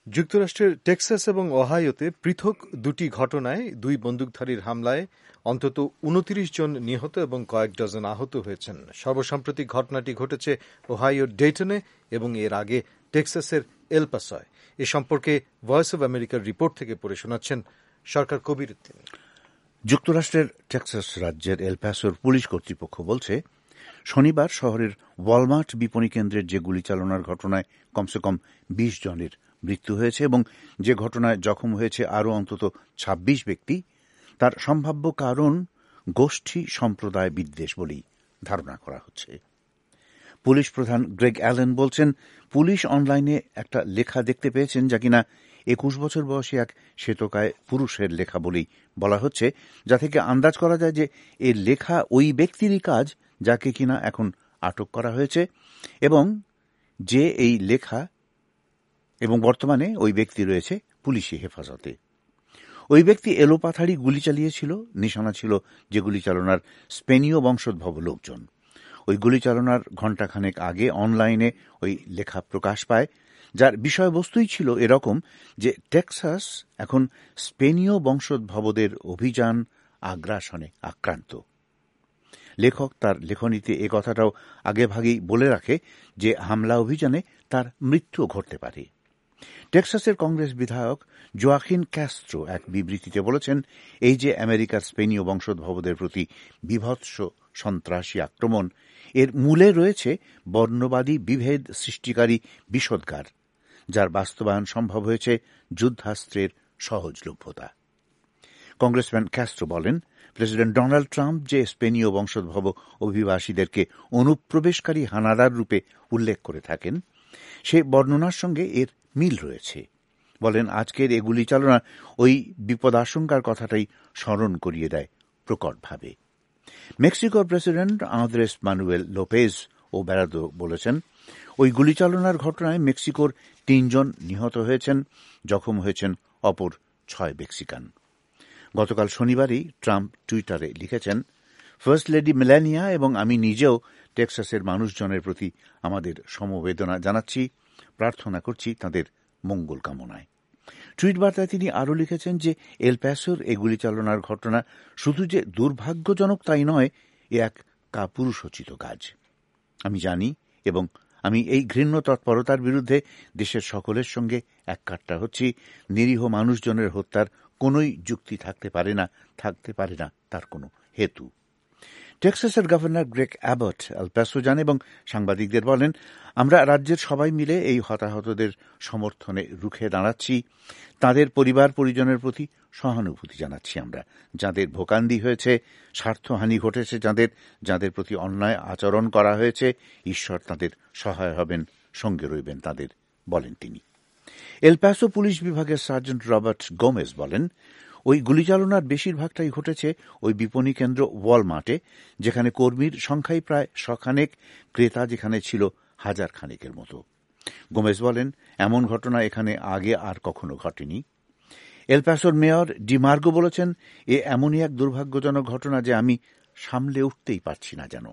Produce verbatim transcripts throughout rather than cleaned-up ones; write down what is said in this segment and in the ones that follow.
যুক্তরাষ্ট্রের টেক্সাস এবং ওহাইওতে পৃথক দুটি ঘটনায় দুই বন্দুকধারীর হামলায় অন্তত উনত্রিশ জন নিহত এবং কয়েক ডজন আহত হয়েছেন। সর্বসাম্প্রতিক ঘটনাটি ঘটেছে ওহাইওর ডেটনে এবং এর আগে টেক্সাসের এল পাসোয়। এ সম্পর্কে ভয়েস অব আমেরিকার রিপোর্ট থেকে পড়ে শোনাচ্ছেন সরকার কবির উদ্দিন। যুক্তরাষ্ট্রের টেক্সাস রাজ্যের এল পাসোর পুলিশ কর্তৃপক্ষ বলছে, শনিবার শহরের ওয়ালমার্ট বিপণী কেন্দ্রের যে গুলি চালনার ঘটনায় কমসে কম বিশ জনের মৃত্যু হয়েছে এবং যে ঘটনায় জখম হয়েছে আরও অন্তত ছাব্বিশ ব্যক্তি, তার সম্ভাব্য কারণ গোষ্ঠী সম্প্রদায় বিদ্বেষ বলেই ধারণা করা হচ্ছে। পুলিশ প্রধান গ্রেগ অ্যালেন বলছেন, পুলিশ অনলাইনে একটা লেখা দেখতে পেয়েছেন যা কিনা একুশ বছর বয়সী এক শ্বেতকায় পুরুষের লেখা বলেই বলা হচ্ছে, যা থেকে আন্দাজ করা যায় যে এর লেখা ওই ব্যক্তিরই কাজ যাকে কিনা এখন আটক করা হয়েছে এবং যে এই লেখা এবং বর্তমানে ওই ব্যক্তি রয়েছে পুলিশি হেফাজতে। ওই ব্যক্তি এলোপাথাড়ি গুলি চালিয়েছিল, নিশানা ছিল যে গুলি চালনার স্পেনীয় বংশোদ্ভব লোকজন। ওই গুলি চালনার ঘণ্টাখানেক আগে অনলাইনে ওই লেখা প্রকাশ পায়, যার বিষয়বস্তুই ছিল এরকম যে টেক্সাস এখন স্পেনীয় বংশোদ্ভবদের অভিযান আগ্রাসনে আক্রান্ত। লেখক তার লেখনীতে এ কথাটাও আগেভাগেই বলে রাখে যে হামলা অভিযানে তার মৃত্যু ঘটতে পারে। টেক্সাসের কংগ্রেস বিধায়ক জোয়াকিন ক্যাস্ট্রো এক বিবৃতিতে বলেছেন, এই যে আমেরিকার স্পেনীয় বংশোদ্ভবদের প্রতি বীভৎস সন্ত্রাসী আক্রমণ, এর মূলে রয়েছে বর্ণবাদী বিভেদ সৃষ্টিকারী বিষোদ্গার, যার বাস্তবায়ন সম্ভব হয়েছে যুদ্ধাস্ত্রের সহজলভ্যতা। কংগ্রেসম্যান ক্যাস্ট্রো বলেন, প্রেসিডেন্ট ডোনাল্ড ট্রাম্প যে স্পেনীয় বংশোদ্ভব অভিবাসীদেরকে অনুপ্রবেশকারী হানাদার রূপে উল্লেখ করে থাকেন, সে বর্ণনার সঙ্গে এর মিল রয়েছে। বলেন, আজকের এগুলি চালনা ওই বিপদাশঙ্কার কথাটাই স্মরণ করিয়ে দেয় প্রকটভাবে। মেক্সিকোর president Andres Manuel Lopez Obrador বলেছেন, ওই গুলিচালনার ঘটনায় মেক্সিকোর তিনজন নিহত হয়েছেন, জখম হয়েছেন অপর ছয় মেক্সিকান। গতকাল শনিবারই ট্রাম্প টুইটারে লিখেছেন, ফার্স্ট লেডি মেলানিয়া এবং আমি নিজেও টেক্সাসের মানুষজনের প্রতি আমাদের সমবেদনা জানাচ্ছি, প্রার্থনা করছি তাদের মঙ্গল কামনায়। টুইট বার্তায় তিনি আরও লিখেছেন যে এল পাসোর এগুলি চালনার ঘটনা শুধু যে দুর্ভাগ্যজনক তাই নয়, এ এক কাপুরুষোচিত কাজ। আমি জানি এবং আমি এই ঘৃণ্য তৎপরতার বিরুদ্ধে দেশের সকলের সঙ্গে এককাট্টা হচ্ছি। নিরীহ মানুষজনের হত্যার কোনোই যুক্তি থাকতে পারে না, থাকতে পারে না তার কোনো হেতু। টেক্সাসের governor Greg Abbott El Paso যান এবং সাংবাদিকদের বলেন, আমরা রাজ্যের সবাই মিলে এই হতাহতদের সমর্থনে রুখে দাঁড়াচ্ছি। তাদের পরিবার পরিজনের প্রতি সহানুভূতি জানাচ্ছি আমরা। যাদের ভোগান্তি হয়েছে, স্বার্থহানি ঘটেছে, যাদের যাদের প্রতি অন্যায় আচরণ করা হয়েছে, ঈশ্বর তাদের সহায় হবেন, সঙ্গে রইবেন তাদের, বলেন তিনি। এল পাসো পুলিশ বিভাগের সার্জেন্ট রবার্ট গোমেজ বলেন, ওই গুলিচালনার বেশিরভাগটাই ঘটেছে ওই বিপণী কেন্দ্র ওয়ালমার্টে, যেখানে কর্মীর সংখ্যাই প্রায় শখানেক, ক্রেতা যেখানে ছিল হাজার খানেকের মতো। গোমেজ বলেন, এমন ঘটনা এখানে আগে আর কখনো ঘটেনি। এল পাসোর মেয়র ডিমার্গো বলেছেন, এ এমনই এক দুর্ভাগ্যজনক ঘটনা যে আমি সামলে উঠতেই পারছি না যেন।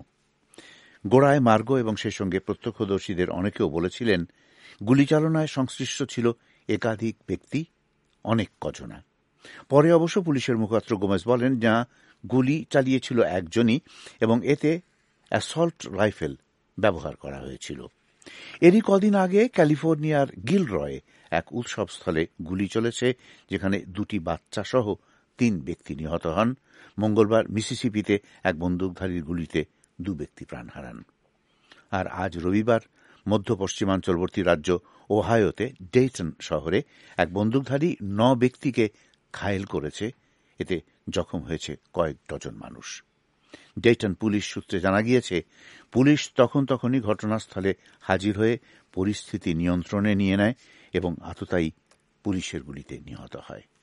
গোড়ায় মার্গো এবং সে সঙ্গে প্রত্যক্ষদর্শীদের অনেকেও বলেছিলেন, গুলিচালনায় সংশ্লিষ্ট ছিল একাধিক ব্যক্তি, অনেক কজনা। পরে অবশ্য পুলিশের মুখপাত্র গোমেজ বলেন, যা গুলি চালিয়েছিল একজনই এবং এতে অ্যাসল্ট রাইফেল ব্যবহার করা হয়েছিল। এরই কদিন আগে ক্যালিফোর্নিয়ার গিলরয়ে এক উৎসবস্থলে গুলি চলেছে, যেখানে দুটি বাচ্চা সহ তিন ব্যক্তি নিহত হন। মঙ্গলবার মিসিসিপিতে এক বন্দুকধারীর গুলিতে দু ব্যক্তি প্রাণ হারান। আর আজ রবিবার মধ্য পশ্চিমাঞ্চলবর্তী রাজ্য ওহাইওতে ডেটন শহরে এক বন্দুকধারী ন ব্যক্তিকে ঘায়েল করেছে। এতে জখম হয়েছে কয়েক ডজন মানুষ। ডেটন পুলিশ সূত্রে জানা গিয়েছে, পুলিশ তখন তখনই ঘটনাস্থলে হাজির হয়ে পরিস্থিতি নিয়ন্ত্রণে নিয়ে নেয় এবং আততায়ী পুলিশের গুলিতে নিহত হয়।